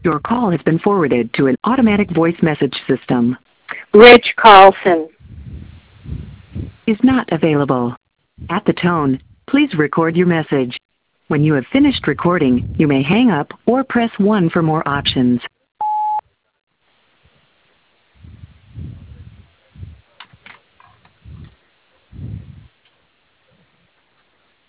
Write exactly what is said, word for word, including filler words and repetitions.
Your call has been forwarded to an automatic voice message system. Rich Carlson Is not available. At the tone, please record your message. When you have finished recording, you may hang up or press one for more options.